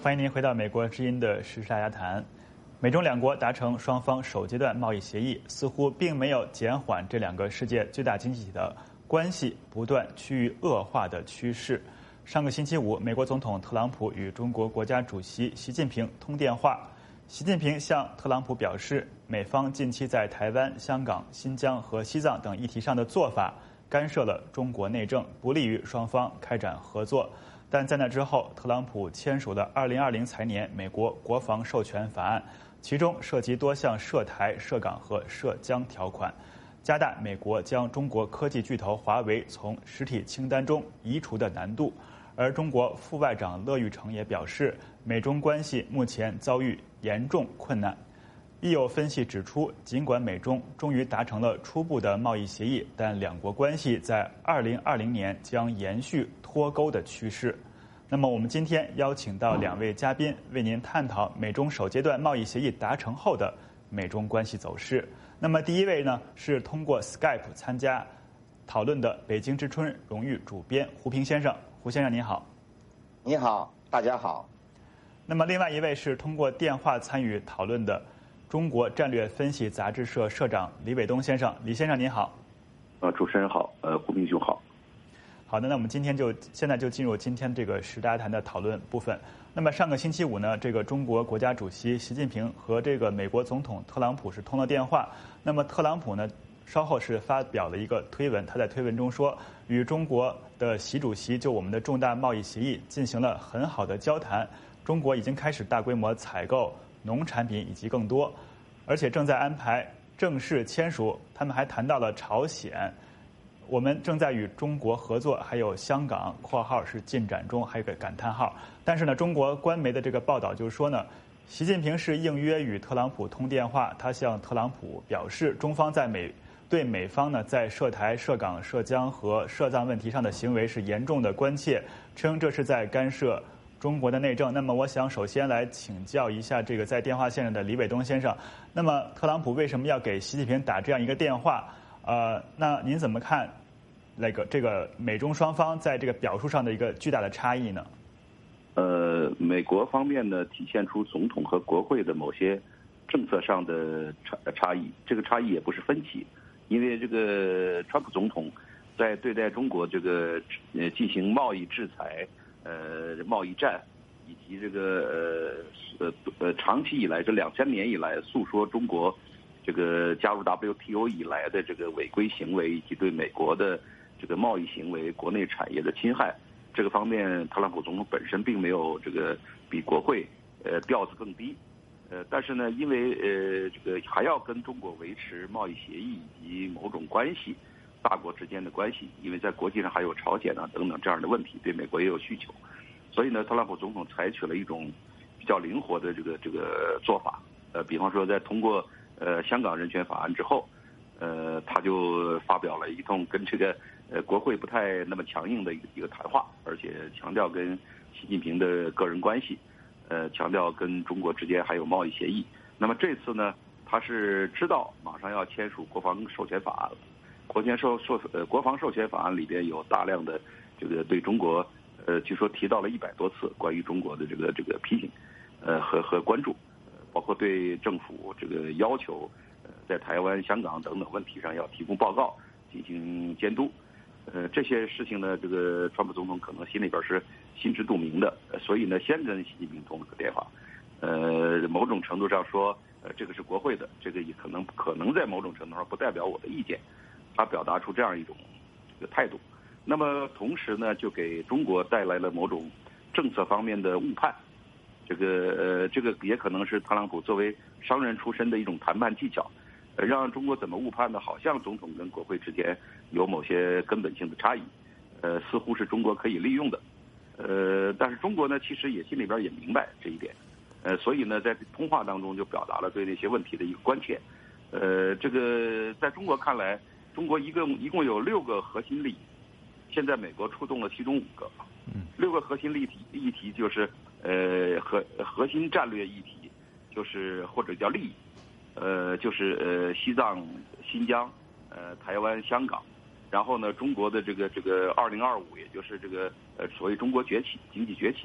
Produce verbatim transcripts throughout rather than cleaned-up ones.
欢迎您回到美国之音的时事大家谈。美中两国达成双方首阶段贸易协议，似乎并没有减缓这两个世界最大经济体的关系不断趋于恶化的趋势。上个星期五，美国总统特朗普与中国国家主席习近平通电话。习近平向特朗普表示，美方近期在台湾、香港、新疆和西藏等议题上的做法干涉了中国内政，不利于双方开展合作。但在那之后，特朗普签署了二零二零财年美国国防授权法案，其中涉及多项涉台、涉港和涉疆条款，加大美国将中国科技巨头华为从实体清单中移除的难度。而中国副外长乐玉成也表示，美中关系目前遭遇严重困难。亦有分析指出，尽管美中终于达成了初步的贸易协议，但两国关系在二零二零年将延续脱钩的趋势。那么我们今天邀请到两位嘉宾，为您探讨美中首阶段贸易协议达成后的美中关系走势。那么第一位呢，是通过 Skype 参加讨论的北京之春荣誉主编胡平先生。胡先生您好。 你好，大家好。 那么另外一位是通过电话参与讨论的中国战略分析杂志社社长李伟东先生。李先生您好。 呃，主持人好，呃，胡平兄好。 好的，那我们今天就现在就进入今天这个时大家谈的讨论部分。那么上个星期五呢，这个中国国家主席习近平和这个美国总统特朗普是通了电话。那么特朗普呢，稍后是发表了一个推文，他在推文中说，与中国的习主席就我们的重大贸易协议进行了很好的交谈，中国已经开始大规模采购农产品以及更多，而且正在安排正式签署。他们还谈到了朝鲜，我们正在与中国合作，还有香港（括号是进展中），还有个感叹号。但是呢，中国官媒的这个报道就是说呢，习近平是应约与特朗普通电话，他向特朗普表示，中方在美对美方呢在涉台、涉港、涉疆和涉藏问题上的行为是严重的关切，称这是在干涉中国的内政。那么我想首先来请教一下这个在电话线上的李伟东先生，那么特朗普为什么要给习近平打这样一个电话？呃，那您怎么看那个这个美中双方在这个表述上的一个巨大的差异呢？ 呃，美国方面呢体现出总统和国会的某些政策上的差差异，这个差异也不是分歧。因为这个川普总统在对待中国这个呃进行贸易制裁、呃贸易战，以及这个呃呃呃长期以来这两千年以来诉说中国这个加入 W T O 以来的这个违规行为，以及对美国的这个贸易行为、国内产业的侵害，这个方面特朗普总统本身并没有这个比国会呃调子更低。呃，但是呢，因为呃，这个还要跟中国维持贸易协议以及某种关系，大国之间的关系，因为在国际上还有朝鲜啊等等这样的问题，对美国也有需求，所以呢，特朗普总统采取了一种比较灵活的这个这个做法。呃，比方说在通过呃香港人权法案之后，呃，他就发表了一通跟这个呃国会不太那么强硬的一个一个谈话，而且强调跟习近平的个人关系。呃，强调跟中国之间还有贸易协议。那么这次呢，他是知道马上要签署国防授权法案了。国权授授呃国防授权法案里边有大量的这个对中国，呃，据说提到了一百多次关于中国的这个这个批评，呃和和关注，呃，包括对政府这个要求，呃，在台湾、香港等等问题上要提供报告，进行监督。呃，这些事情呢，这个川普总统可能心里边是心知肚明的，所以呢，先跟习近平通了个电话。呃，某种程度上说，呃，这个是国会的，这个也可能可能在某种程度上不代表我的意见，他表达出这样一种这个态度。那么同时呢，就给中国带来了某种政策方面的误判。这个呃，这个也可能是特朗普作为商人出身的一种谈判技巧。呃，让中国怎么误判呢？好像总统跟国会之间有某些根本性的差异，呃，似乎是中国可以利用的，呃，但是中国呢，其实也心里边也明白这一点，呃，所以呢，在通话当中就表达了对那些问题的一个关切，呃，这个在中国看来，中国一共一共有六个核心利益，现在美国出动了其中五个，六个核心议题议题就是呃核核心战略议题，就是或者叫利益。呃，就是呃西藏、新疆、呃台湾、香港，然后呢，中国的这个这个二零二五，也就是这个呃所谓中国崛起、经济崛起，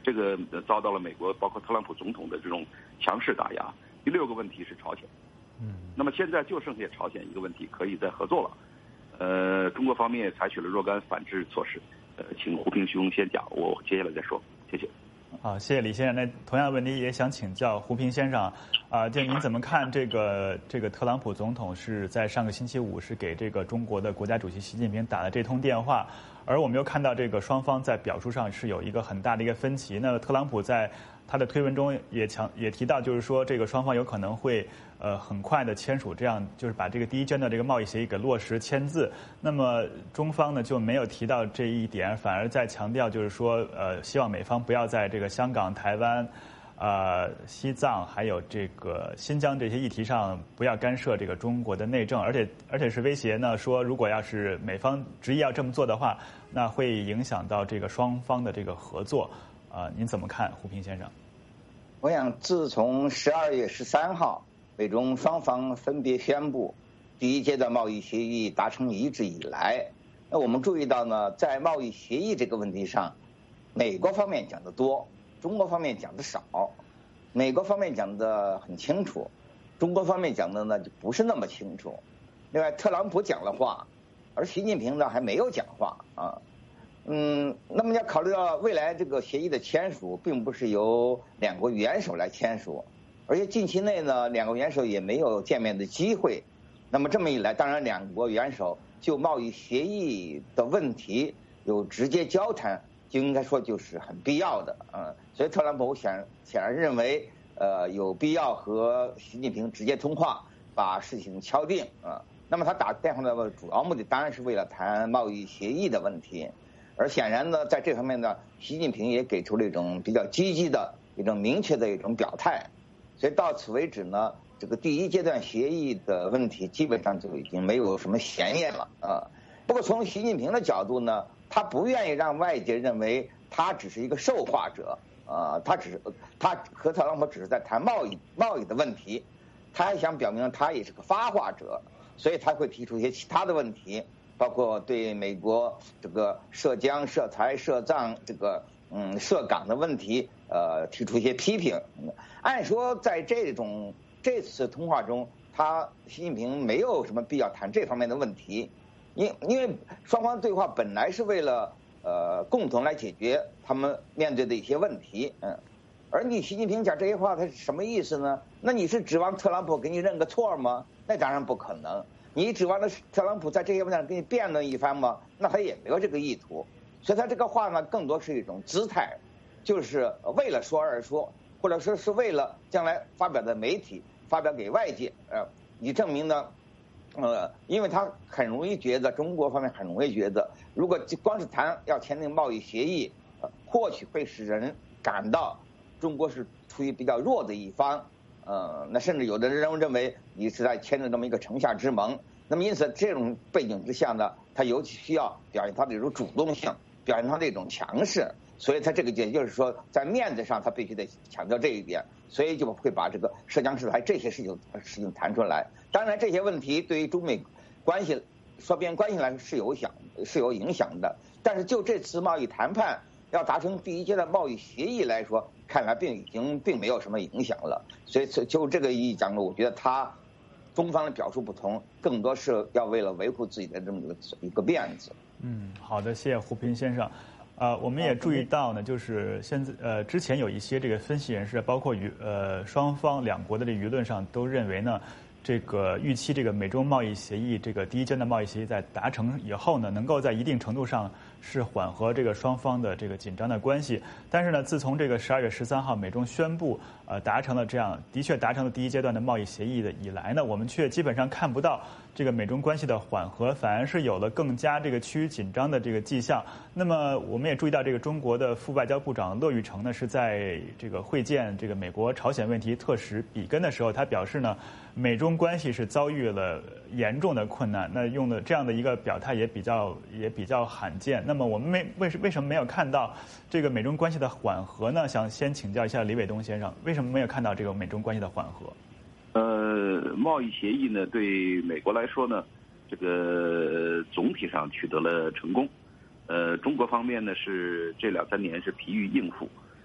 这个遭到了美国包括特朗普总统的这种强势打压。第六个问题是朝鲜， 嗯， 那么现在就剩下朝鲜一个问题可以再合作了。呃，中国方面采取了若干反制措施。呃，请胡平兄先讲，我接下来再说，谢谢。 好，谢谢李先生。那同样的问题也想请教胡平先生啊、呃，就您怎么看这个这个特朗普总统是在上个星期五是给这个中国的国家主席习近平打了这通电话，而我们又看到这个双方在表述上是有一个很大的一个分歧。那特朗普在他的推文中也强也提到，就是说这个双方有可能会呃很快的签署，这样就是把这个第一阶段的这个贸易协议给落实签字。那么中方呢就没有提到这一点，反而在强调就是说呃希望美方不要在这个香港、台湾、呃西藏还有这个新疆这些议题上不要干涉这个中国的内政，而且而且是威胁呢说如果要是美方执意要这么做的话，那会影响到这个双方的这个合作。啊、呃，您怎么看，胡平先生？ 我想，自从十二月十三号，美中双方分别宣布第一阶段贸易协议达成一致以来，那我们注意到呢，在贸易协议这个问题上，美国方面讲得多，中国方面讲得少。美国方面讲得很清楚，中国方面讲的呢就不是那么清楚。另外，特朗普讲了话，而习近平呢还没有讲话啊。嗯，那么要考虑到未来这个协议的签署，并不是由两国元首来签署，而且近期内呢，两国元首也没有见面的机会。那么这么一来，当然两国元首就贸易协议的问题有直接交谈，就应该说就是很必要的。嗯，所以特朗普显显然认为，呃，有必要和习近平直接通话，把事情敲定啊。那么他打电话的主要目的当然是为了谈贸易协议的问题。而显然呢，在这方面呢，习近平也给出了一种比较积极的一种明确的一种表态，所以到此为止呢，这个第一阶段协议的问题基本上就已经没有什么悬念了啊。不过从习近平的角度呢，他不愿意让外界认为他只是一个受话者啊，他只是他和特朗普只是在谈贸易贸易的问题，他还想表明他也是个发话者，所以他会提出一些其他的问题。包括对美国这个涉疆、涉台、涉藏这个嗯涉港的问题，呃，提出一些批评。按说在这种这次通话中，他习近平没有什么必要谈这方面的问题，因因为双方对话本来是为了呃共同来解决他们面对的一些问题，嗯。而你习近平讲这些话，他是什么意思呢？那你是指望特朗普给你认个错吗？那当然不可能。你指望的是特朗普在这些问题上给你辩论一番吗？那他也没有这个意图，所以他这个话呢，更多是一种姿态，就是为了说而说，或者说是为了将来发表在媒体、发表给外界，呃，以证明呢，呃，因为他很容易觉得中国方面很容易觉得，如果光是谈要签订贸易协议，呃，或许会使人感到中国是处于比较弱的一方。呃，那甚至有的人认为你是在签订这么一个城下之盟，那么因此这种背景之下呢，他尤其需要表现他的一种主动性，表现他的一种强势，所以他这个也就是说在面子上他必须得强调这一点，所以就会把这个涉疆涉台这些事情事情谈出来。当然这些问题对于中美关系双边关系来说是有响是有影响的，但是就这次贸易谈判要达成第一阶段贸易协议来说，看来并已经并没有什么影响了。所以就这个意义讲呢，我觉得他中方的表述不同，更多是要为了维护自己的这么一个一个面子。 嗯，好的，谢谢胡平先生。呃，我们也注意到呢，就是现在呃之前有一些这个分析人士，包括舆呃双方两国的这舆论上都认为呢，这个预期这个美中贸易协议这个第一阶段贸易协议在达成以后呢，能够在一定程度上是缓和这个双方的这个紧张的关系。但是呢，自从这个十二月十三号美中宣布呃达成了这样的确达成了第一阶段的贸易协议的以来呢，我们却基本上看不到这个美中关系的缓和，反而是有了更加这个趋于紧张的这个迹象。那么我们也注意到，这个中国的副外交部长乐玉成呢，是在这个会见这个美国朝鲜问题特使比根的时候，他表示呢，美中关系是遭遇了严重的困难。那用的这样的一个表态也比较也比较罕见。那么我们没为什为什么没有看到这个美中关系的缓和呢？想先请教一下李伟东先生，为什么没有看到这个美中关系的缓和？ 呃，贸易协议呢，对美国来说呢，这个总体上取得了成功。呃，中国方面呢是这两三年是疲于应付，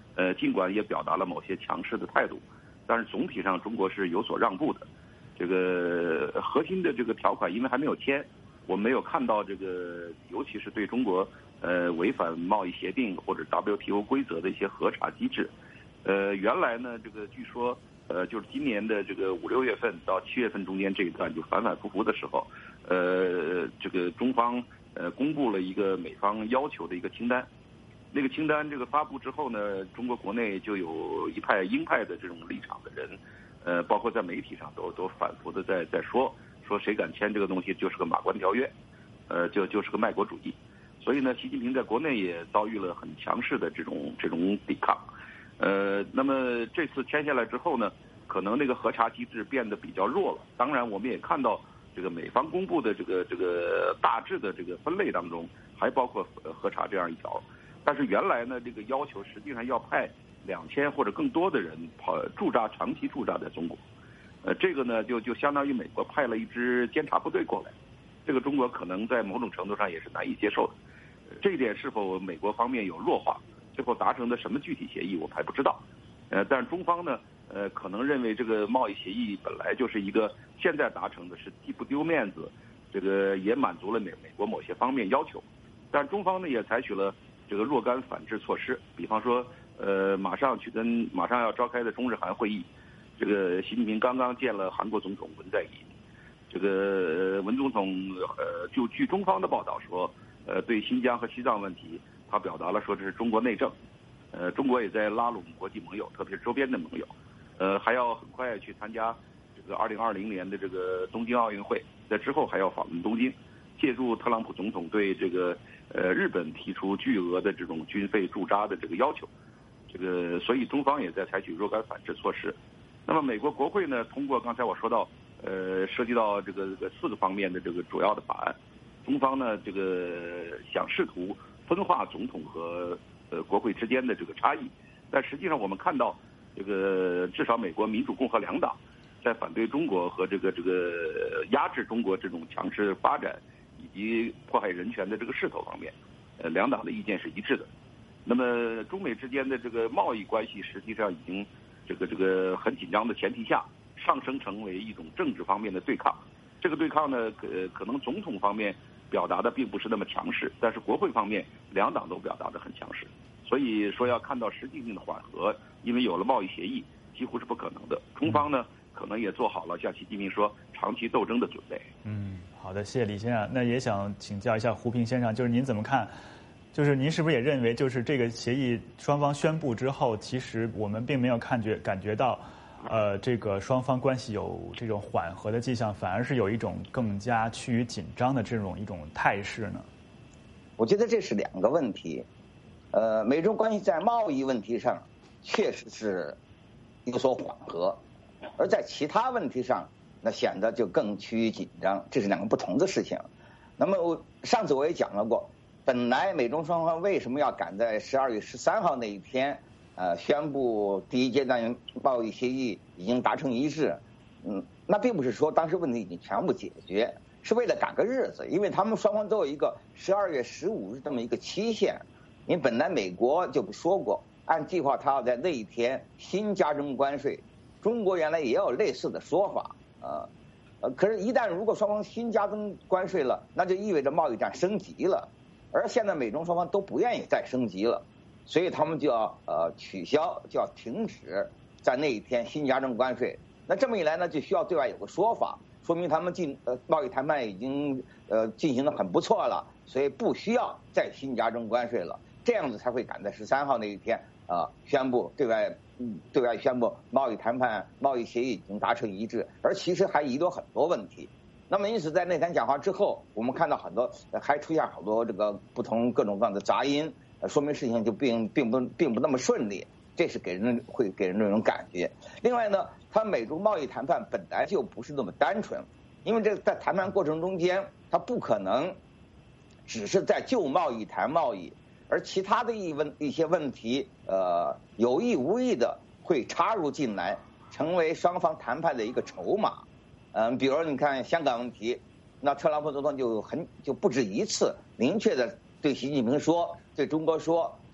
呃，尽管也表达了某些强势的态度，但是总体上中国是有所让步的。这个核心的这个条款因为还没有签，我们没有看到这个，尤其是对中国呃违反贸易协定或者 W T O 规则的一些核查机制。呃，原来呢，这个据说呃就是今年的这个五六月份到七月份中间这一段就反反复复的时候，呃，这个中方呃公布了一个美方要求的一个清单。那个清单这个发布之后呢，中国国内就有一派鹰派的这种立场的人，呃，包括在媒体上都都反复的在在说说谁敢签这个东西就是个马关条约，呃，就就是个卖国主义。所以呢，习近平在国内也遭遇了很强势的这种这种抵抗。呃，那么这次签下来之后呢，可能那个核查机制变得比较弱了。当然，我们也看到这个美方公布的这个这个大致的这个分类当中，还包括核查这样一条。但是原来呢，这个要求实际上要派两千或者更多的人跑驻扎长期驻扎在中国，呃，这个呢就就相当于美国派了一支监察部队过来，这个中国可能在某种程度上也是难以接受的。这一点是否美国方面有弱化，最后达成的什么具体协议我们还不知道。呃，但是中方呢，呃，可能认为这个贸易协议本来就是一个现在达成的是既不丢面子，这个也满足了美美国某些方面要求，但中方呢也采取了这个若干反制措施，比方说，呃，马上去跟马上要召开的中日韩会议，这个习近平刚刚见了韩国总统文在寅，这个文总统呃，就据中方的报道说，呃，对新疆和西藏问题，他表达了说这是中国内政，呃，中国也在拉拢国际盟友，特别是周边的盟友，呃，还要很快去参加这个二零二零年的这个东京奥运会，在之后还要访问东京，借助特朗普总统对这个呃日本提出巨额的这种军费驻扎的这个要求，这个所以中方也在采取若干反制措施。那么美国国会呢，通过刚才我说到，呃，涉及到这个这个四个方面的这个主要的法案，中方呢这个想试图分化总统和呃国会之间的这个差异，但实际上我们看到，这个至少美国民主共和两党在反对中国和这个这个压制中国这种强势发展以及迫害人权的这个势头方面，呃，两党的意见是一致的。那么中美之间的这个贸易关系实际上已经这个这个很紧张的前提下，上升成为一种政治方面的对抗。这个对抗呢，可可能总统方面表达的并不是那么强势，但是国会方面两党都表达的很强势。所以说要看到实际性的缓和，因为有了贸易协议，几乎是不可能的。中方呢，可能也做好了像习近平说长期斗争的准备。 嗯，好的，谢谢李先生。那也想请教一下胡平先生，就是您怎么看？就是您是不是也认为，就是这个协议双方宣布之后，其实我们并没有感觉感觉到，呃，这个双方关系有这种缓和的迹象，反而是有一种更加趋于紧张的这种一种态势呢？ 我觉得这是两个问题。呃，美中关系在贸易问题上确实是有所缓和，而在其他问题上，那显得就更趋于紧张，这是两个不同的事情。那么我上次我也讲了过，本来美中双方为什么要赶在十二月十三号那一天，呃，宣布第一阶段贸易协议已经达成一致，嗯，那并不是说当时问题已经全部解决，是为了赶个日子，因为他们双方都有一个十二月十五日这么一个期限。因为本来美国就说过，按计划他要在那一天新加征关税，中国原来也有类似的说法，呃，呃，可是，一旦如果双方新加征关税了，那就意味着贸易战升级了，而现在美中双方都不愿意再升级了，所以他们就要呃取消，就要停止在那一天新加征关税。那这么一来呢，就需要对外有个说法，说明他们进呃贸易谈判已经呃进行得很不错了，所以不需要再新加征关税了。这样子才会赶在十三号那一天，啊、呃，宣布对外，嗯，对外宣布贸易谈判、贸易协议已经达成一致，而其实还遗留很多问题。那么，因此在那天讲话之后，我们看到很多还出现好多这个不同各种各样的杂音，呃、说明事情就并并不并不那么顺利，这是给人会给人这种感觉。另外呢，它美中贸易谈判本来就不是那么单纯，因为这在谈判过程中间，它不可能只是在就贸易谈贸易。而其他的一问一些问题，呃，有意无意的会插入进来，成为双方谈判的一个筹码。嗯，比如你看香港问题，那特朗普总统就很就不止一次明确的对习近平说，对中国说，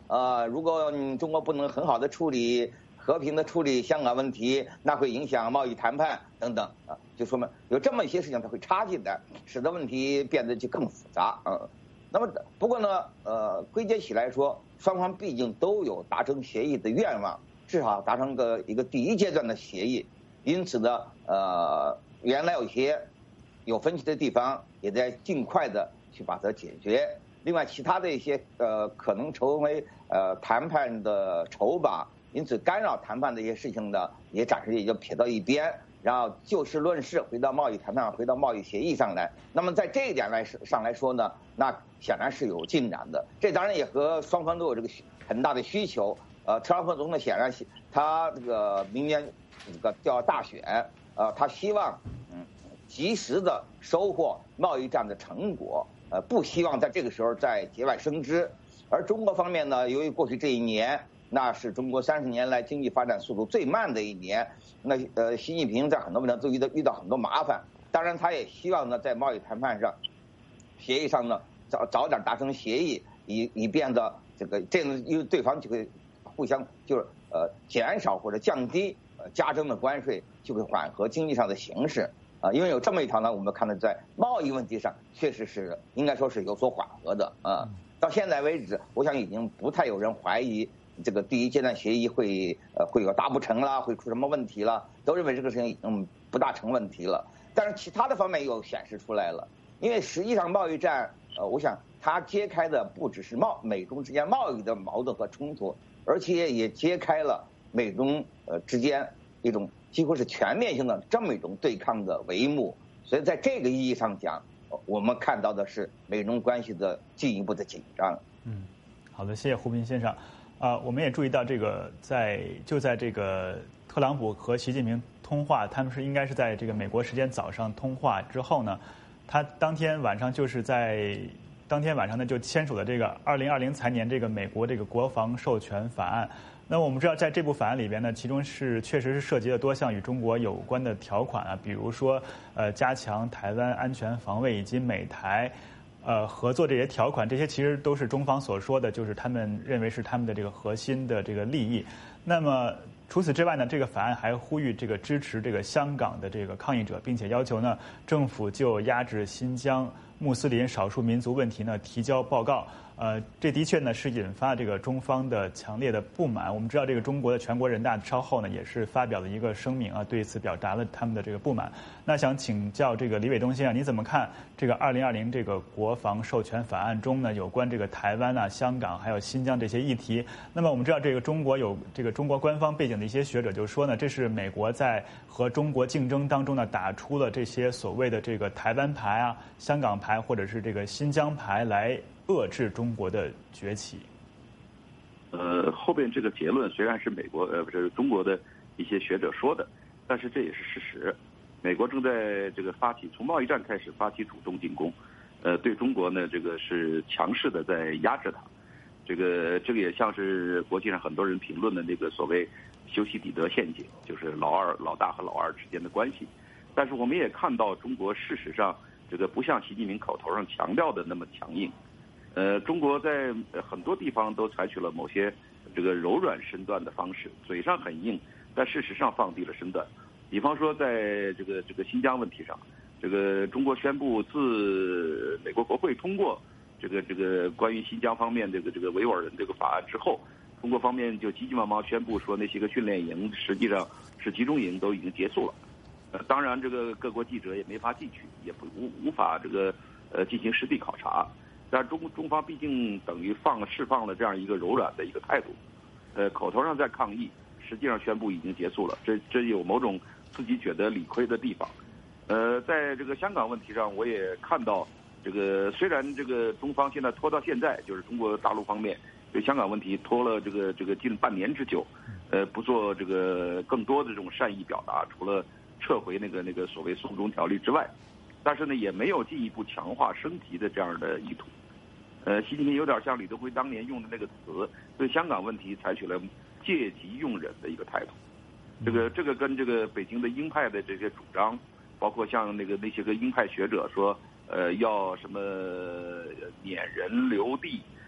呃，如果你中国不能很好的处理和平的处理香港问题，那会影响贸易谈判等等啊，就说明有这么一些事情它会插进来，使得问题变得就更复杂啊。那么不过呢，呃，归结起来说，双方毕竟都有达成协议的愿望，至少达成个一个第一阶段的协议，因此呢，呃，原来有一些有分歧的地方，也在尽快的去把它解决。另外，其他的一些呃可能成为呃谈判的筹码，因此干扰谈判的一些事情呢，也暂时也就撇到一边，然后就事论事，回到贸易谈判，回到贸易协议上来。那么在这一点来上来说呢，那显然是有进展的。这当然也和双方都有这个很大的需求。呃，特朗普总统显然他这个明年这个叫大选，呃，他希望嗯及时的收获贸易战的成果。呃，不希望在这个时候再节外生枝，而中国方面呢，由于过去这一年，那是中国三十年来经济发展速度最慢的一年，那呃，习近平在很多问题上都遇到遇到很多麻烦，当然他也希望呢，在贸易谈判上、协议上呢，早早点达成协议，以以便的这个这样，因为对方就会互相就是呃减少或者降低呃加征的关税，就会缓和经济上的形势。啊，因为有这么一条呢，我们看到在贸易问题上确实是应该说是有所缓和的啊。到现在为止，我想已经不太有人怀疑这个第一阶段协议会呃会有达不成啦，会出什么问题了，都认为这个事情已经不大成问题了。但是其他的方面又显示出来了，因为实际上贸易战呃，我想它揭开的不只是贸美中之间贸易的矛盾和冲突，而且也揭开了美中呃之间一种几乎是全面性的这么一种对抗的帷幕，所以在这个意义上讲，我们看到的是美中关系的进一步的紧张。 嗯，好的，谢谢胡斌先生。啊、呃，我们也注意到这个在就在这个特朗普和习近平通话，他们是应该是在这个美国时间早上通话之后呢，他当天晚上就是在当天晚上呢就签署了这个二零二零财年这个美国这个国防授权法案。那我们知道，在这部法案里边呢，其中是确实是涉及了多项与中国有关的条款啊，比如说呃加强台湾安全防卫以及美台呃合作这些条款，这些其实都是中方所说的，就是他们认为是他们的这个核心的这个利益。那么除此之外呢，这个法案还呼吁这个支持这个香港的这个抗议者，并且要求呢政府就压制新疆穆斯林少数民族问题呢提交报告。呃，这的确呢是引发这个中方的强烈的不满。我们知道，这个中国的全国人大稍后呢也是发表了一个声明啊，对此表达了他们的这个不满。那想请教这个李伟东先生，你怎么看这个二零二零这个国防授权法案中呢有关这个台湾啊、香港还有新疆这些议题？那么我们知道，这个中国有这个中国官方背景的一些学者就说呢，这是美国在和中国竞争当中呢打出了这些所谓的这个台湾牌啊、香港牌或者是这个新疆牌来遏制中国的崛起。 呃，后边这个结论虽然是美国呃不是中国的一些学者说的，但是这也是事实。美国正在这个发起从贸易战开始发起主动进攻，呃，对中国呢这个是强势的在压制它。这个这个也像是国际上很多人评论的那个所谓修昔底德陷阱，就是老二老大和老二之间的关系。但是我们也看到，中国事实上这个不像习近平口头上强调的那么强硬。呃，中国在很多地方都采取了某些这个柔软身段的方式，嘴上很硬，但事实上放低了身段。比方说，在这个这个新疆问题上，这个中国宣布自美国国会通过这个这个关于新疆方面这个这个维吾尔人这个法案之后，中国方面就急急忙忙宣布说，那些个训练营实际上是集中营，都已经结束了。呃，当然，这个各国记者也没法进去，也不无无法这个呃进行实地考察。但中中方毕竟等于放了释放了这样一个柔软的一个态度，呃，口头上在抗议，实际上宣布已经结束了，这这有某种自己觉得理亏的地方。呃，在这个香港问题上，我也看到这个虽然这个中方现在拖到现在，就是中国大陆方面对香港问题拖了这个这个近半年之久，呃，不做这个更多的这种善意表达，除了撤回那个那个所谓送中条例之外。但是呢，也没有进一步强化升级的这样的意图。呃，习近平有点像李德辉当年用的那个词，对香港问题采取了借机用忍的一个态度。这个这个跟这个北京的鹰派的这些主张，包括像那个那些个鹰派学者说，呃，要什么撵人留地，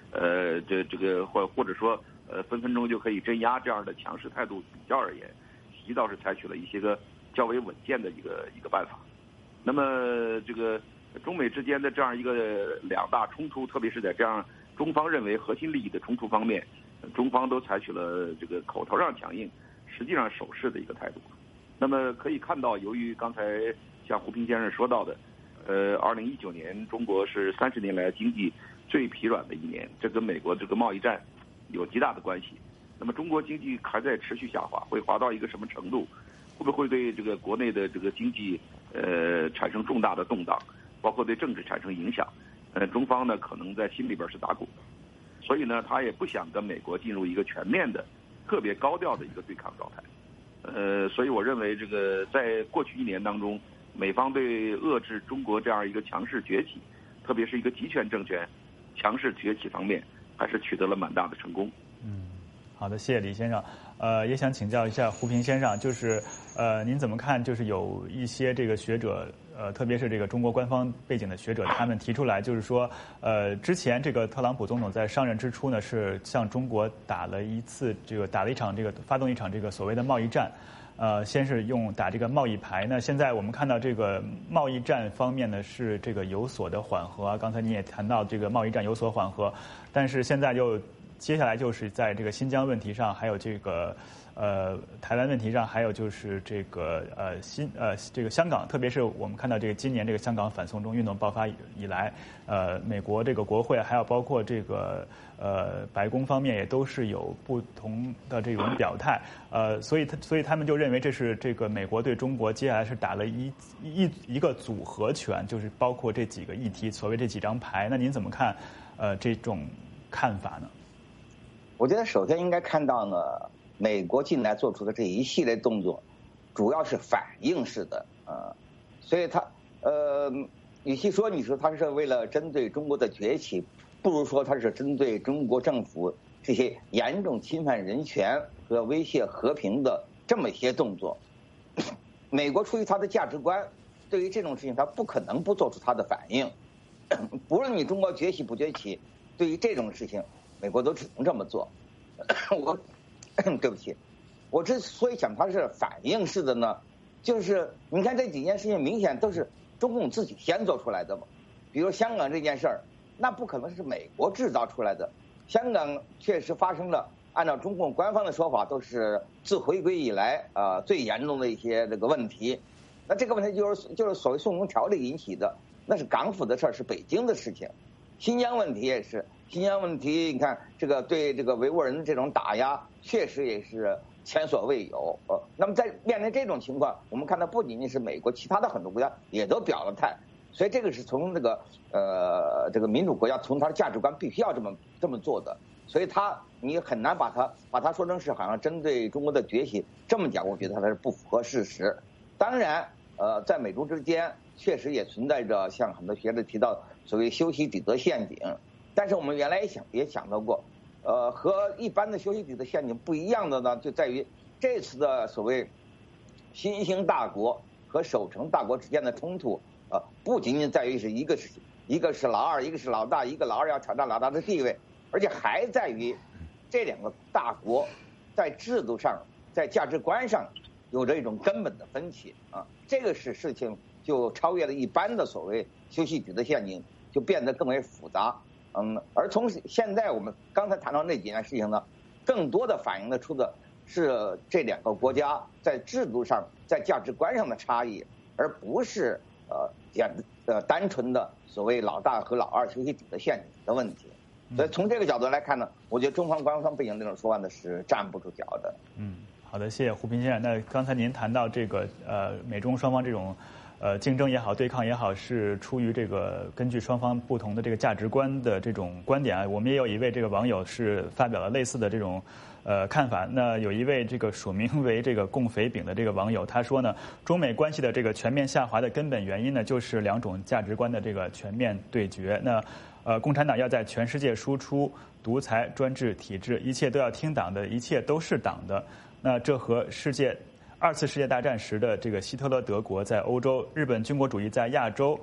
呃，这这个或或者说呃分分钟就可以镇压这样的强势态度比较而言，习倒是采取了一些个较为稳健的一个一个办法。那么这个中美之间的这样一个两大冲突，特别是在这样中方认为核心利益的冲突方面，中方都采取了这个口头上强硬，实际上守势的一个态度。那么可以看到，由于刚才像胡平先生说到的，呃，二零一九年中国是三十年来经济最疲软的一年，这跟美国这个贸易战有极大的关系。那么中国经济还在持续下滑，会滑到一个什么程度？会不会对这个国内的这个经济呃产生重大的动荡，包括对政治产生影响？呃，中方呢可能在心里边是打鼓的，所以呢他也不想跟美国进入一个全面的、特别高调的一个对抗状态。呃，所以我认为这个在过去一年当中，美方对遏制中国这样一个强势崛起，特别是一个集权政权强势崛起方面，还是取得了蛮大的成功。 嗯，好的，谢谢李先生。呃，也想请教一下胡平先生，就是呃，您怎么看？就是有一些这个学者，呃，特别是这个中国官方背景的学者，他们提出来，就是说，呃，之前这个特朗普总统在上任之初呢，是向中国打了一次这个打了一场这个发动一场这个所谓的贸易战。呃，先是用打这个贸易牌呢，现在我们看到这个贸易战方面呢是这个有所的缓和。刚才你也谈到这个贸易战有所缓和，但是现在又接下来就是在这个新疆问题上，还有这个呃台湾问题上，还有就是这个呃新呃这个香港，特别是我们看到这个今年这个香港反送中运动爆发以来，呃美国这个国会还有包括这个呃白宫方面也都是有不同的这种表态，呃所以他所以他们就认为这是这个美国对中国接下来是打了一一一个组合拳，就是包括这几个议题，所谓这几张牌。那您怎么看呃这种看法呢？ 我觉得首先应该看到呢，美国近来做出的这一系列动作，主要是反应式的，呃，所以他呃，与其说你说他是为了针对中国的崛起，不如说他是针对中国政府这些严重侵犯人权和威胁和平的这么一些动作。美国出于他的价值观，对于这种事情他不可能不做出他的反应，不论你中国崛起不崛起，对于这种事情。美国都只能这么做。我对不起，我之所以讲它是反应式的呢，就是你看这几件事情明显都是中共自己先做出来的嘛。比如香港这件事儿，那不可能是美国制造出来的。香港确实发生了，按照中共官方的说法，都是自回归以来啊、呃、最严重的一些这个问题。那这个问题就是就是所谓送中条例引起的，那是港府的事儿，是北京的事情。新疆问题也是。新疆问题，你看这个对这个维吾尔人的这种打压，确实也是前所未有。呃，那么在面临这种情况，我们看到不仅仅是美国，其他的很多国家也都表了态。所以这个是从这个呃这个民主国家从它的价值观必须要这么这么做的。所以他你很难把它把它说成是好像针对中国的崛起这么讲，我觉得它是不符合事实。当然，呃，在美中之间确实也存在着像很多学者提到所谓修昔底德陷阱。但是我们原来也想也想到过，呃，和一般的修昔底德陷阱不一样的呢，就在于这次的所谓新兴大国和守成大国之间的冲突，呃，不仅仅在于是一个是一个是老二，一个是老大，一个老二要挑战老大的地位，而且还在于这两个大国在制度上、在价值观上有着一种根本的分歧啊，这个是事情就超越了一般的所谓修昔底德陷阱，就变得更为复杂。嗯，而从现在我们刚才谈到那几件事情呢，更多的反映得出的是这两个国家在制度上、在价值观上的差异，而不是呃简呃单纯的所谓老大和老二修昔底德陷阱的问题。所以从这个角度来看呢，我觉得中方官方背景这种说法呢是站不住脚的。 嗯，好的，谢谢胡平先生。那刚才您谈到这个呃美中双方这种。呃，竞争也好，对抗也好，是出于这个根据双方不同的这个价值观的这种观点啊。我们也有一位这个网友是发表了类似的这种呃看法。那有一位这个署名为这个共肥饼的这个网友，他说呢，中美关系的这个全面下滑的根本原因呢，就是两种价值观的这个全面对决。那呃，共产党要在全世界输出独裁专制体制，一切都要听党的，一切都是党的。那这和世界。二次世界大战时的这个希特勒德国在欧洲，日本军国主义在亚洲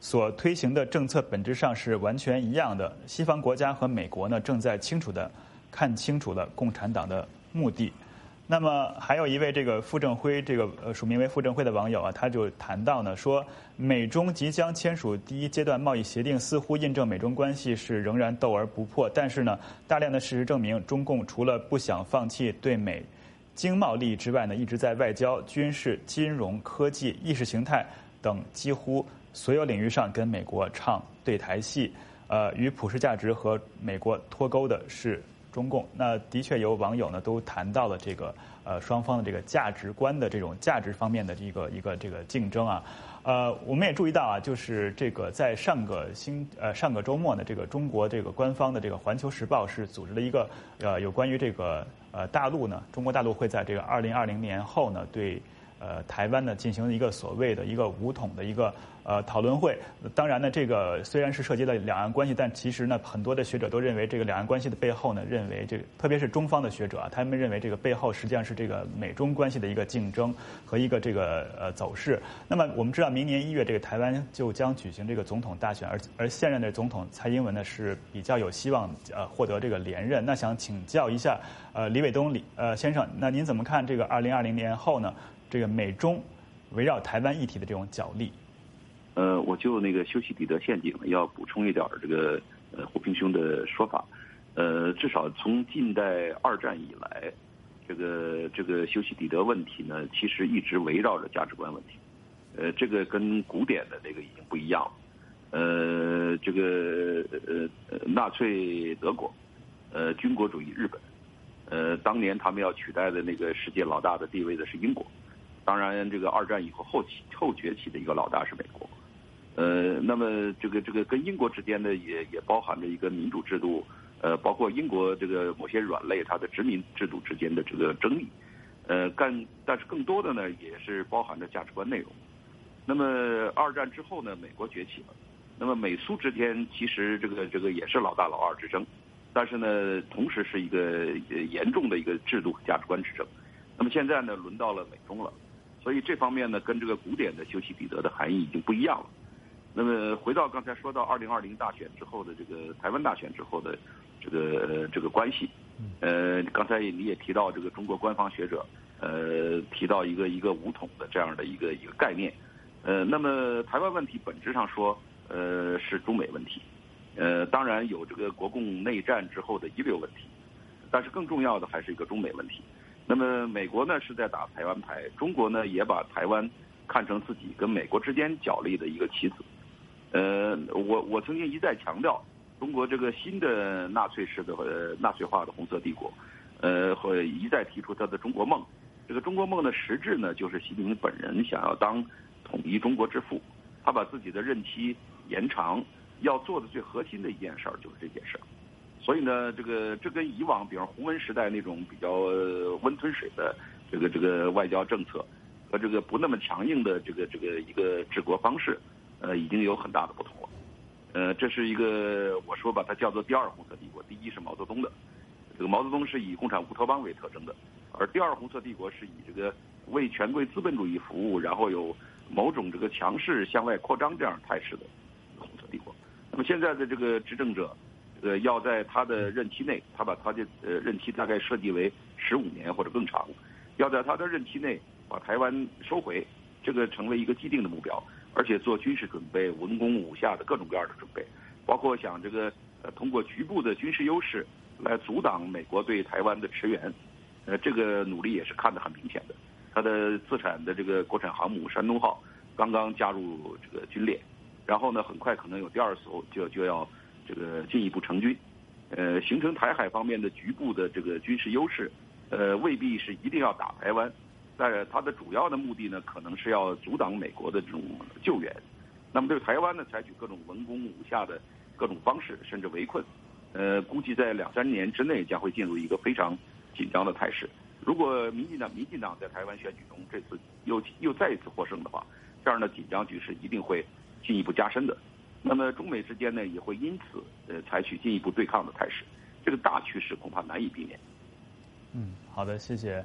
所推行的政策本质上是完全一样的。西方国家和美国呢，正在清楚地看清楚了共产党的目的。那么还有一位这个傅正辉，这个呃署名为傅正辉的网友啊，他就谈到呢，说美中即将签署第一阶段贸易协定，似乎印证美中关系是仍然斗而不破。但是呢，大量的事实证明，中共除了不想放弃对美经贸利益之外呢，一直在外交、军事、金融、科技、意识形态等几乎所有领域上跟美国唱对台戏。呃，与普世价值和美国脱钩的是中共。那的确有网友呢都谈到了这个呃双方的这个价值观的这种价值方面的一个一个这个竞争啊。呃，我们也注意到啊，就是这个在上个星呃上个周末呢，这个中国这个官方的这个《环球时报》是组织了一个呃有关于这个呃大陆呢，中国大陆会在这个二零二零年后呢对呃台湾呢进行一个所谓的一个武统的一个呃讨论会。当然呢，这个虽然是涉及了两岸关系，但其实呢，很多的学者都认为这个两岸关系的背后呢，认为这个特别是中方的学者啊，他们认为这个背后实际上是这个美中关系的一个竞争和一个这个呃走势。那么我们知道，明年一月这个台湾就将举行这个总统大选，而而现任的总统蔡英文呢是比较有希望呃获得这个连任。那想请教一下呃李伟东李呃先生，那您怎么看这个二零二零年后呢？这个美中围绕台湾议题的这种角力？ 呃，我就那个修昔底德陷阱要补充一点这个呃胡平兄的说法。呃，至少从近代二战以来，这个这个修昔底德问题呢，其实一直围绕着价值观问题。呃，这个跟古典的那个已经不一样了。呃，这个呃纳粹德国，呃军国主义日本，呃当年他们要取代的那个世界老大的地位的是英国。当然，这个二战以后后起后崛起的一个老大是美国，呃，那么这个这个跟英国之间呢，也也包含着一个民主制度，呃，包括英国这个某些软肋，它的殖民制度之间的这个争议，呃，干但是更多的呢，也是包含着价值观内容。那么二战之后呢，美国崛起了，那么美苏之间其实这个这个也是老大老二之争，但是呢，同时是一个严重的一个制度和价值观之争。那么现在呢，轮到了美中了。所以这方面呢，跟这个古典的修昔底德的含义已经不一样了。那么回到刚才说到二零二零大选之后的这个台湾大选之后的这个、呃、这个关系，呃，刚才你也提到这个中国官方学者，呃，提到一个一个武统的这样的一个一个概念，呃，那么台湾问题本质上说，呃，是中美问题，呃，当然有这个国共内战之后的遗留问题，但是更重要的还是一个中美问题。那么美国呢是在打台湾牌，中国呢也把台湾看成自己跟美国之间角力的一个棋子。呃，我我曾经一再强调，中国这个新的纳粹式的呃纳粹化的红色帝国，呃，会一再提出他的中国梦。这个中国梦的实质呢，就是习近平本人想要当统一中国之父，他把自己的任期延长，要做的最核心的一件事儿就是这件事儿。所以呢，这个这跟以往，比如洪文时代那种比较温吞水的这个这个外交政策，和这个不那么强硬的这个这个一个治国方式，呃，已经有很大的不同了。呃，这是一个我说把它叫做第二红色帝国，第一是毛泽东的，这个毛泽东是以共产乌托邦为特征的，而第二红色帝国是以这个为权贵资本主义服务，然后有某种这个强势向外扩张这样态势的红色帝国。那么现在的这个执政者。呃，要在他的任期内，他把他的呃任期大概设计为十五年或者更长，要在他的任期内把台湾收回，这个成为一个既定的目标，而且做军事准备、文攻武下的各种各样的准备，包括想这个呃通过局部的军事优势来阻挡美国对台湾的驰援，呃，这个努力也是看得很明显的。他的自产的这个国产航母山东号刚刚加入这个军列，然后呢，很快可能有第二艘就就要。这个进一步成军，呃，形成台海方面的局部的这个军事优势，呃，未必是一定要打台湾，但是它的主要的目的呢，可能是要阻挡美国的这种救援。那么对台湾呢，采取各种文攻武下的各种方式，甚至围困，呃，估计在两三年之内将会进入一个非常紧张的态势。如果民进党民进党在台湾选举中这次又又再一次获胜的话，这样的紧张局势一定会进一步加深的。那么中美之间呢，也会因此呃采取进一步对抗的态势，这个大趋势恐怕难以避免。 嗯，好的，谢谢，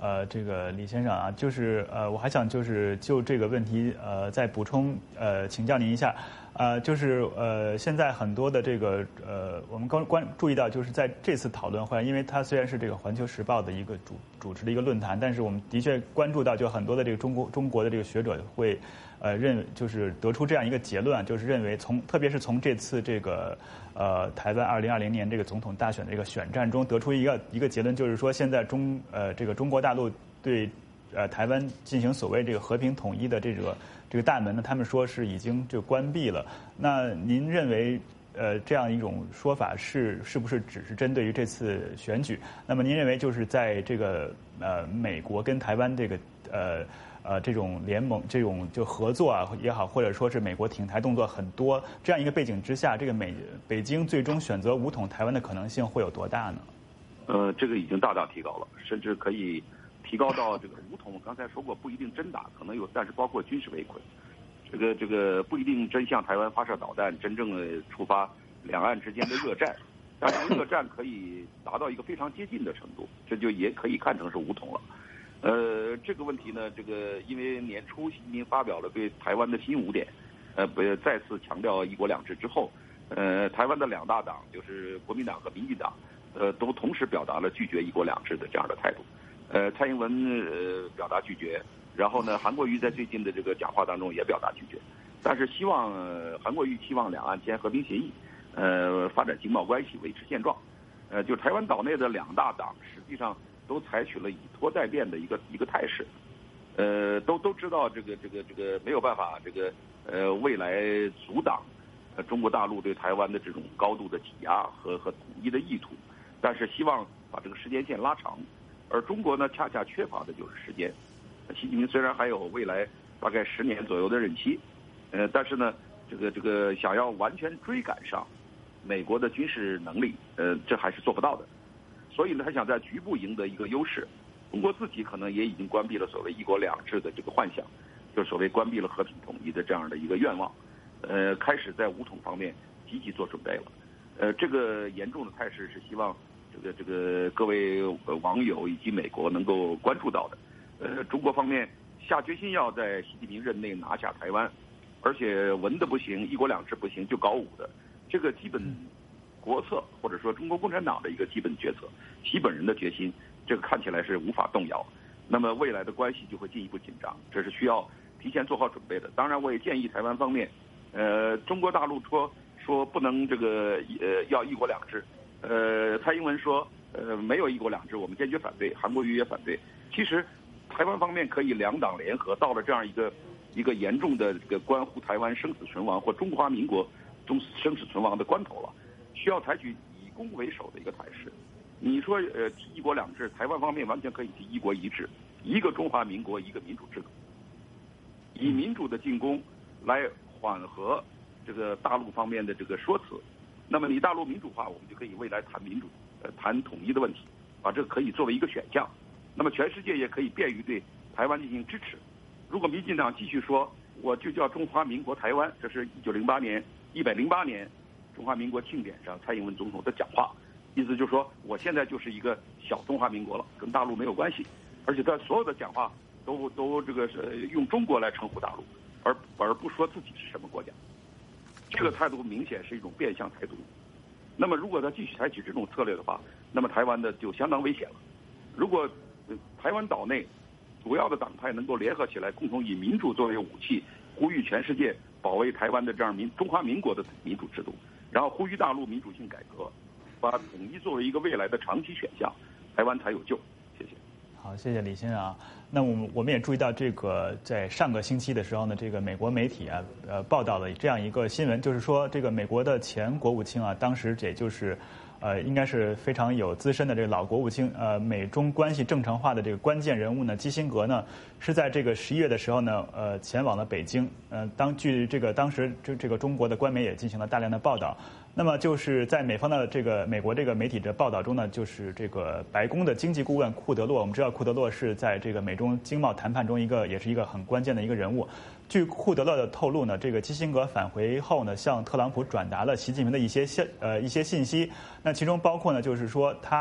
呃，这个李先生啊，就是呃，我还想就是就这个问题呃再补充呃请教您一下，呃，就是呃现在很多的这个呃我们刚关注意到，就是在这次讨论会，因为它虽然是这个《环球时报》的一个主主持的一个论坛，但是我们的确关注到，就很多的这个中国中国的这个学者会呃认就是得出这样一个结论，就是认为从特别是从这次这个呃台湾二零二零年这个总统大选的这个选战中得出一个一个结论，就是说现在中呃这个中国大陆对呃台湾进行所谓这个和平统一的这个这个大门呢，他们说是已经就关闭了。那您认为呃这样一种说法是是不是只是针对于这次选举？那么您认为就是在这个呃美国跟台湾这个呃呃这种联盟这种就合作啊也好，或者说是美国挺台动作很多这样一个背景之下，这个美北京最终选择武统台湾的可能性会有多大呢？ 呃，这个已经大大提高了，甚至可以提高到这个武统。我刚才说过，不一定真打，可能有，但是包括军事围困，这个这个不一定真向台湾发射导弹，真正的触发两岸之间的热战。但是热战可以达到一个非常接近的程度，这就也可以看成是武统了。呃，这个问题呢，这个因为年初习近平发表了对台湾的新五点，呃，不再次强调一国两制之后，呃，台湾的两大党就是国民党和民进党。呃，都同时表达了拒绝一国两制的这样的态度。呃，蔡英文呃表达拒绝，然后呢，韩国瑜在最近的这个讲话当中也表达拒绝。但是希望、呃、韩国瑜希望两岸签和平协议，呃，发展经贸关系，维持现状。呃，就台湾岛内的两大党实际上都采取了以拖代变的一个一个态势。呃，都都知道这个这个这个没有办法，这个呃未来阻挡呃中国大陆对台湾的这种高度的挤压和和统一的意图。但是希望把这个时间线拉长，而中国呢，恰恰缺乏的就是时间。习近平虽然还有未来大概十年左右的任期，呃，但是呢，这个这个想要完全追赶上美国的军事能力，呃，这还是做不到的。所以呢，他想在局部赢得一个优势。中国自己可能也已经关闭了所谓一国两制的这个幻想，就是所谓关闭了和平统一的这样的一个愿望，呃，开始在武统方面积极做准备了。呃，这个严重的态势是希望。这个这个各位网友以及美国能够关注到的，呃，中国方面下决心要在习近平任内拿下台湾，而且文的不行，一国两制不行，就搞武的，这个基本国策或者说中国共产党的一个基本决策，习本人的决心，这个看起来是无法动摇。那么未来的关系就会进一步紧张，这是需要提前做好准备的。当然，我也建议台湾方面，呃，中国大陆说说不能这个呃要一国两制。呃，蔡英文说，呃，没有一国两制，我们坚决反对。韩国瑜也反对。其实，台湾方面可以两党联合，到了这样一个一个严重的这个关乎台湾生死存亡或中华民国中生死存亡的关头了，需要采取以攻为守的一个态势。你说，呃，提一国两制，台湾方面完全可以提一国一制，一个中华民国，一个民主制度，以民主的进攻来缓和这个大陆方面的这个说辞。那么你大陆民主化，我们就可以未来谈民主，呃，谈统一的问题，把这个可以作为一个选项。那么全世界也可以便于对台湾进行支持。如果民进党继续说，我就叫中华民国台湾，这是一九零八年一百零八年中华民国庆典上蔡英文总统的讲话，意思就是说我现在就是一个小中华民国了，跟大陆没有关系，而且他所有的讲话都都这个是用中国来称呼大陆，而而不说自己是什么国家。这个态度明显是一种变相台独。那么，如果他继续采取这种策略的话，那么台湾的就相当危险了。如果、呃、台湾岛内主要的党派能够联合起来，共同以民主作为武器，呼吁全世界保卫台湾的这样民中华民国的民主制度，然后呼吁大陆民主性改革，把统一作为一个未来的长期选项，台湾才有救。谢谢。 好，谢谢李先生啊。那我们我们也注意到，这个在上个星期的时候呢，这个美国媒体啊，呃，报道了这样一个新闻，就是说，这个美国的前国务卿啊，当时也就是，呃，应该是非常有资深的这个老国务卿，呃，美中关系正常化的这个关键人物呢，基辛格呢，是在这个十一月的时候呢，呃，前往了北京。呃，当据这个当时这这个中国的官媒也进行了大量的报道。那么就是在美方的这个美国这个媒体的报道中呢，就是这个白宫的经济顾问库德洛，我们知道库德洛是在这个美中经贸谈判中一个也是一个很关键的一个人物。据库德洛的透露呢，这个基辛格返回后呢，向特朗普转达了习近平的一些信呃一些信息。那其中包括呢，就是说他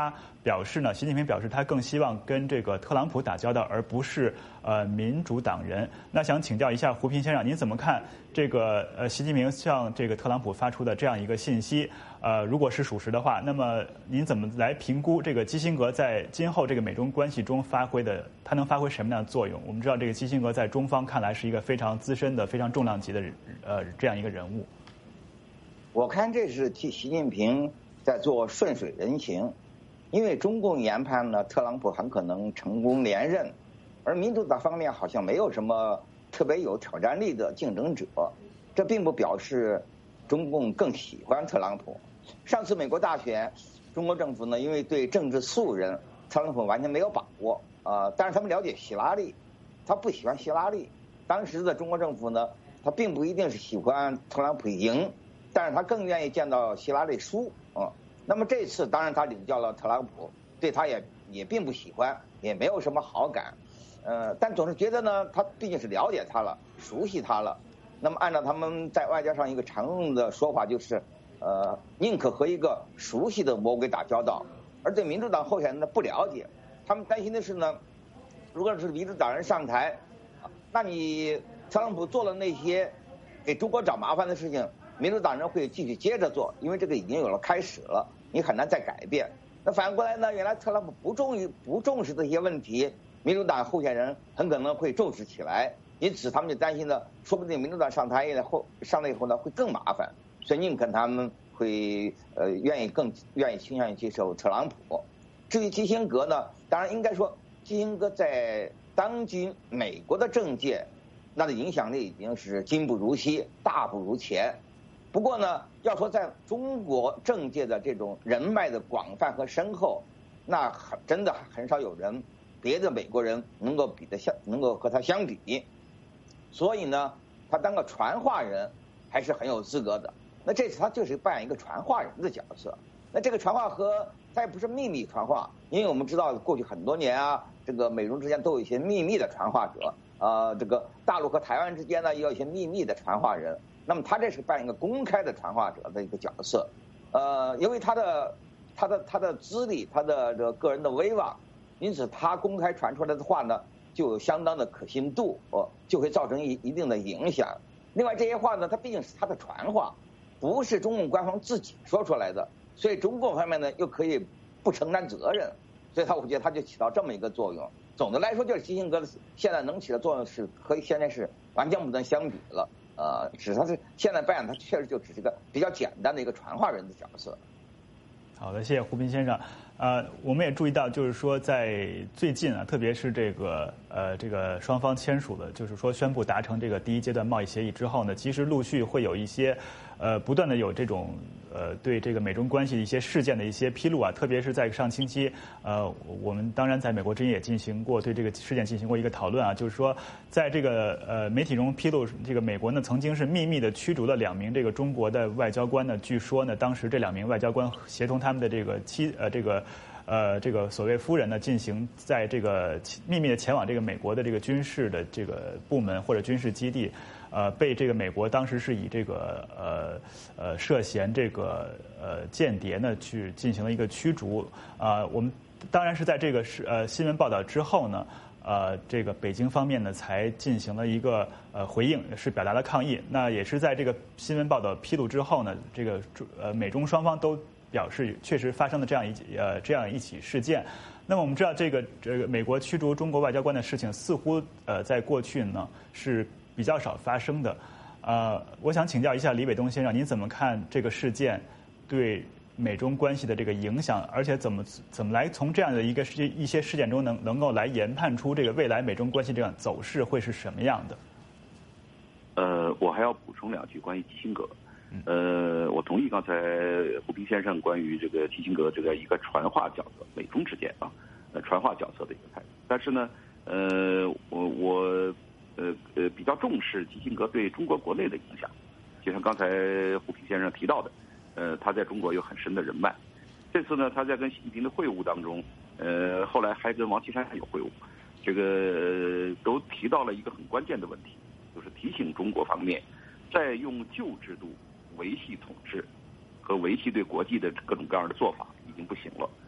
表示呢，习近平表示他更希望跟这个特朗普打交道，而不是呃民主党人。那想请教一下胡平先生，您怎么看这个呃习近平向这个特朗普发出的这样一个信息？呃，如果是属实的话，那么您怎么来评估这个基辛格在今后这个美中关系中发挥的，他能发挥什么样的作用？我们知道这个基辛格在中方看来是一个非常资深的、非常重量级的呃这样一个人物。 我看这是替习近平在做顺水人情，因为中共研判呢，特朗普很可能成功连任，而民主党方面好像没有什么特别有挑战力的竞争者，这并不表示中共更喜欢特朗普。上次美国大选，中国政府呢，因为对政治素人特朗普完全没有把握，呃，但是他们了解希拉里，他不喜欢希拉里。当时的中国政府呢，他并不一定是喜欢特朗普赢，但是他更愿意见到希拉里输啊、嗯。那么这次当然他领教了特朗普，对他也也并不喜欢，也没有什么好感，呃，但总是觉得呢，他毕竟是了解他了，熟悉他了。那么按照他们在外交上一个常用的说法，就是呃，宁可和一个熟悉的魔鬼打交道。而对民主党候选人呢不了解，他们担心的是呢，如果是民主党人上台，那你特朗普做了那些给中国找麻烦的事情，民主党人会继续接着做，因为这个已经有了开始了，你很难再改变。那反过来呢，原来特朗普不重于不重视这些问题，民主党候选人很可能会重视起来，因此他们就担心呢，说不定民主党上台以后上来以后呢会更麻烦，所以宁可他们会呃愿意更愿意倾向于接受特朗普。至于基辛格呢，当然应该说基辛格在当今美国的政界，那的影响力已经是今不如昔，大不如前。不过呢，要说在中国政界的这种人脉的广泛和深厚，那很真的很少有人，别的美国人能够比得相，能够和他相比。所以呢，他当个传话人还是很有资格的。那这次他就是扮演一个传话人的角色。那这个传话和他也不是秘密传话，因为我们知道过去很多年啊，这个美中之间都有一些秘密的传话者，呃，这个大陆和台湾之间呢也有一些秘密的传话人。那么他这是扮演一个公开的传话者的一个角色，呃，因为他的他的他的资历，他的这个个人的威望，因此他公开传出来的话呢，就有相当的可信度，哦，就会造成一一定的影响。另外这些话呢，它毕竟是他的传话，不是中共官方自己说出来的，所以中共方面呢又可以不承担责任，所以他我觉得他就起到这么一个作用。总的来说，就是基辛格现在能起的作用是和现在是完全不能相比了。呃，只是他是现在扮演，他确实就只是个比较简单的一个传话人的角色。 好的，谢谢胡斌先生。呃，我们也注意到，就是说在最近啊，特别是这个呃这个双方签署了，就是说宣布达成这个第一阶段贸易协议之后呢，其实陆续会有一些呃不断的有这种呃对这个美中关系的一些事件的一些披露啊，特别是在上星期，呃，我们当然在美国之音也进行过对这个事件进行过一个讨论啊，就是说在这个呃媒体中披露，这个美国呢曾经是秘密的驱逐了两名这个中国的外交官呢，据说呢当时这两名外交官协同他们的这个妻呃这个。呃，这个所谓夫人呢，进行在这个秘密的前往这个美国的这个军事的这个部门或者军事基地，呃，被这个美国当时是以这个呃呃涉嫌这个呃间谍呢去进行了一个驱逐啊、呃。我们当然是在这个是呃新闻报道之后呢，呃，这个北京方面呢才进行了一个呃回应，是表达了抗议。那也是在这个新闻报道披露之后呢，这个呃美中双方都表示确实发生了这样一呃这样一起事件。那么我们知道这个这个美国驱逐中国外交官的事情，似乎呃在过去呢是比较少发生的。呃，我想请教一下李伟东先生，您怎么看这个事件对美中关系的这个影响？而且怎么怎么来从这样的一个事一些事件中能能够来研判出这个未来美中关系这样走势会是什么样的？ 呃，我还要补充两句关于基辛格。呃，我同意刚才胡斌先生关于这个基辛格这个一个传话角色，美中之间啊，呃，传话角色的一个态度。但是呢，呃，我我呃呃比较重视基辛格对中国国内的影响，就像刚才胡斌先生提到的，呃，他在中国有很深的人脉。这次呢，他在跟习近平的会晤当中，呃，后来还跟王岐山有会晤，这个、呃、都提到了一个很关键的问题，就是提醒中国方面，在用旧制度维系统治和维系对国际的各种各样的做法已经不行了。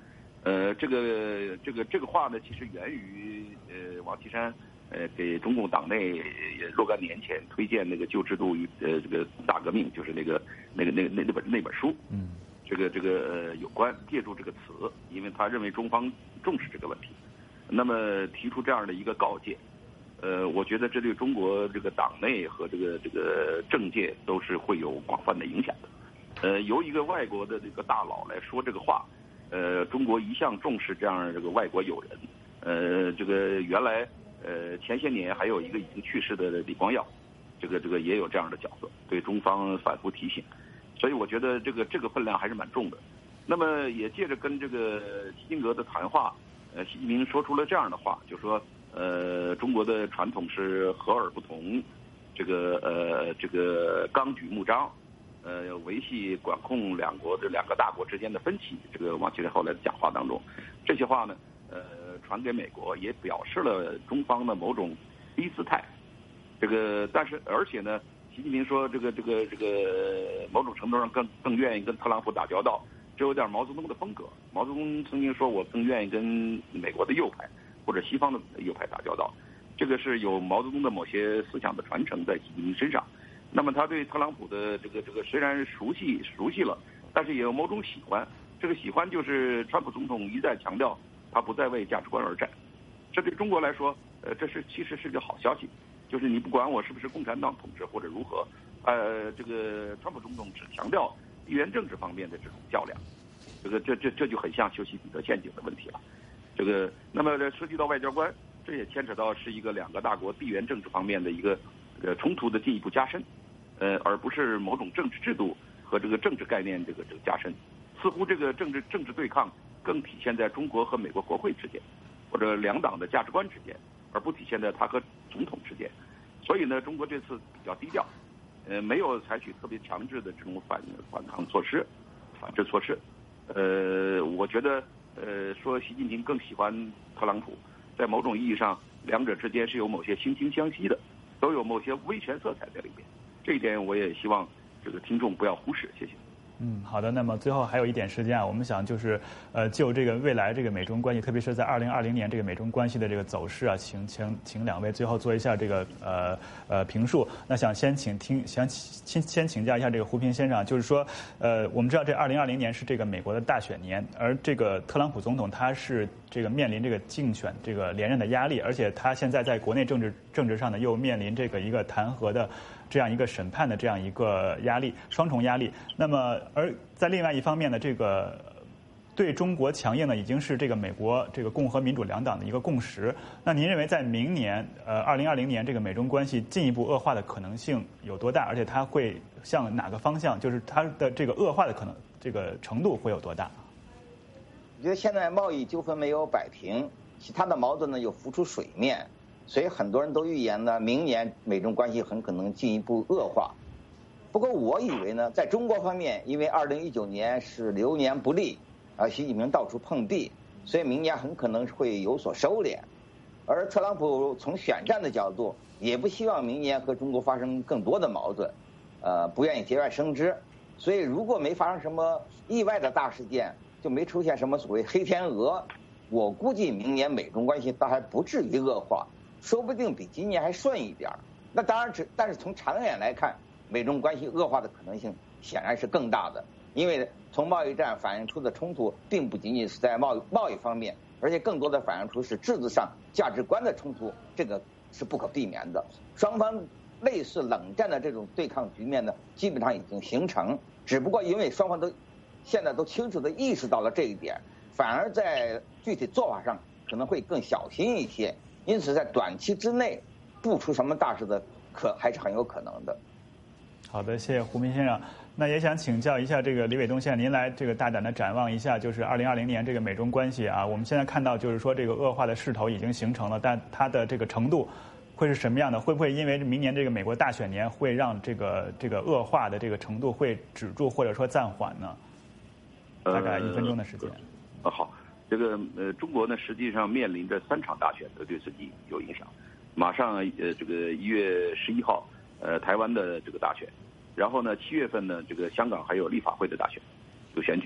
呃，这个这个这个话呢，其实源于呃王岐山呃给中共党内若干年前推荐那个旧制度与呃这个大革命，就是那个那个那个那那本那本书， 嗯， 这个这个呃有关借助这个词，因为他认为中方重视这个问题，那么提出这样的一个告诫，呃，我觉得这对中国这个党内和这个这个政界都是会有广泛的影响的。呃，由一个外国的这个大佬来说这个话，呃，中国一向重视这样这个外国友人。呃，这个原来呃前些年还有一个已经去世的李光耀，这个这个也有这样的角色，对中方反复提醒。所以我觉得这个这个分量还是蛮重的。那么也借着跟这个基辛格的谈话，呃，习近平说出了这样的话，就说呃，中国的传统是和而不同，这个呃这个纲举目张。呃，维系管控两国这两个大国之间的分歧，这个王岐山后来的讲话当中，这些话呢，呃，传给美国，也表示了中方的某种低姿态。这个，但是而且呢，习近平说，这个这个这个，某种程度上更更愿意跟特朗普打交道，这有点毛泽东的风格。毛泽东曾经说，我更愿意跟美国的右派或者西方的右派打交道，这个是有毛泽东的某些思想的传承在习近平身上。那么他对特朗普的这个这个虽然熟悉熟悉了，但是也有某种喜欢。这个喜欢就是川普总统一再强调，他不再为价值观而战。这对中国来说，呃，这是其实是个好消息，就是你不管我是不是共产党统治或者如何，呃，这个川普总统只强调地缘政治方面的这种较量，这个这这这就很像修昔底德陷阱的问题了。这个那么涉及到外交官，这也牵扯到是一个两个大国地缘政治方面的一个呃冲突的进一步加深。呃，而不是某种政治制度和这个政治概念这个这个加深，似乎这个政治政治对抗更体现在中国和美国国会之间，或者两党的价值观之间，而不体现在他和总统之间。所以呢，中国这次比较低调，呃，没有采取特别强制的这种反反抗措施、反制措施。呃，我觉得，呃，说习近平更喜欢特朗普，在某种意义上，两者之间是有某些惺惺相惜的，都有某些威权色彩在里面。这一点我也希望这个听众不要忽视，谢谢。 嗯，好的。那么最后还有一点时间啊，我们想就是呃，就这个未来这个美中关系，特别是在二零二零年这个美中关系的这个走势啊，请请请两位最后做一下这个呃呃评述。那想先请听，想先先请教一下这个胡平先生，就是说呃，我们知道这二零二零年是这个美国的大选年，而这个特朗普总统他是这个面临这个竞选这个连任的压力，而且他现在在国内政治政治上呢又面临这个一个弹劾的这样一个审判的这样一个压力，双重压力。那么，而在另外一方面呢，这个对中国强硬呢，已经是这个美国这个共和民主两党的一个共识。那您认为在明年，呃，二零二零年这个美中关系进一步恶化的可能性有多大？而且它会向哪个方向？就是它的这个恶化的可能这个程度会有多大？ 我觉得现在贸易纠纷没有摆平，其他的矛盾呢又浮出水面。所以很多人都预言呢，明年美中关系很可能进一步恶化。不过我以为呢，在中国方面，因为二零一九年是流年不利，啊，习近平到处碰壁，所以明年很可能会有所收敛。而特朗普从选战的角度，也不希望明年和中国发生更多的矛盾，呃，不愿意节外生枝。所以如果没发生什么意外的大事件，就没出现什么所谓黑天鹅，我估计明年美中关系倒还不至于恶化。说不定比今年还顺一点。那当然只，但是从长远来看，美中关系恶化的可能性显然是更大的。因为从贸易战反映出的冲突，并不仅仅是在贸易贸易方面，而且更多的反映出是制度上价值观的冲突，这个是不可避免的。双方类似冷战的这种对抗局面呢，基本上已经形成。只不过因为双方都现在都清楚地意识到了这一点，反而在具体做法上可能会更小心一些。因此，在短期之内不出什么大事的，可还是很有可能的。 好的，谢谢胡平先生。那也想请教一下这个李伟东先生，您来这个大胆的展望一下，就是二零二零年这个美中关系啊，我们现在看到就是说这个恶化的势头已经形成了，但它的这个程度会是什么样的？会不会因为明年这个美国大选年会让这个这个恶化的这个程度会止住或者说暂缓呢？大概一分钟的时间。 呃，好。这个呃，中国呢，实际上面临着三场大选，都对自己有影响。马上呃，这个一月十一号，呃，台湾的这个大选，然后呢，七月份呢，这个香港还有立法会的大选，有选举。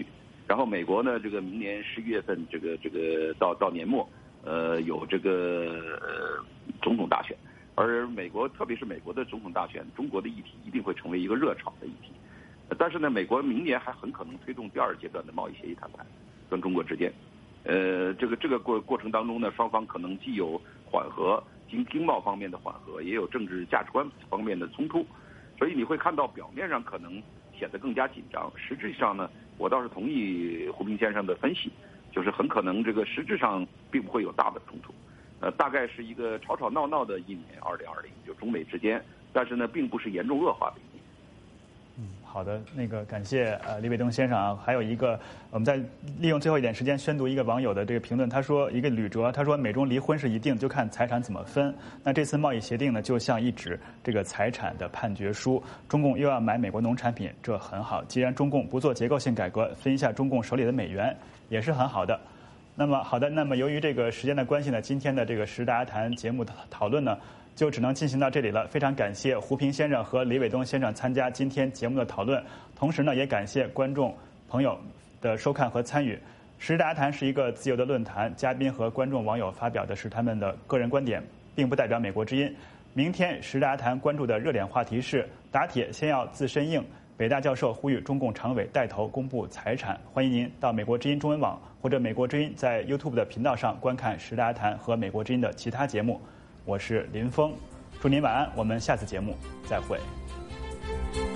然后美国呢，这个明年十一月份，这个这个到到年末，呃，有这个呃总统大选，而美国特别是美国的总统大选，中国的议题一定会成为一个热炒的议题。但是呢，美国明年还很可能推动第二阶段的贸易协议谈判，跟中国之间，呃，这个这个过过程当中呢，双方可能既有缓和经经贸方面的缓和，也有政治价值观方面的冲突，所以你会看到表面上可能显得更加紧张，实质上呢，我倒是同意胡平先生的分析，就是很可能这个实质上并不会有大的冲突，呃，大概是一个吵吵闹闹的一年，二零二零就中美之间，但是呢，并不是严重恶化的一年。 嗯，好的，那个感谢呃李伟东先生啊，还有一个我们再利用最后一点时间宣读一个网友的这个评论，他说一个吕哲，他说美中离婚是一定，就看财产怎么分。那这次贸易协定呢，就像一纸这个财产的判决书，中共又要买美国农产品，这很好。既然中共不做结构性改革，分一下中共手里的美元也是很好的。那么好的，那么由于这个时间的关系呢，今天的这个时大家谈节目讨论呢，就只能进行到这里了。非常感谢胡平先生和李伟东先生参加今天节目的讨论，同时呢，也感谢观众朋友的收看和参与。时大家谈是一个自由的论坛，嘉宾和观众网友发表的是他们的个人观点，并不代表美国之音。明天时大家谈关注的热点话题是打铁先要自身硬，北大教授呼吁中共常委带头公布财产。欢迎您到美国之音中文网或者美国之音在 YouTube 的频道上观看时大家谈和美国之音的其他节目。我是林峰，祝您晚安，我们下次节目再会。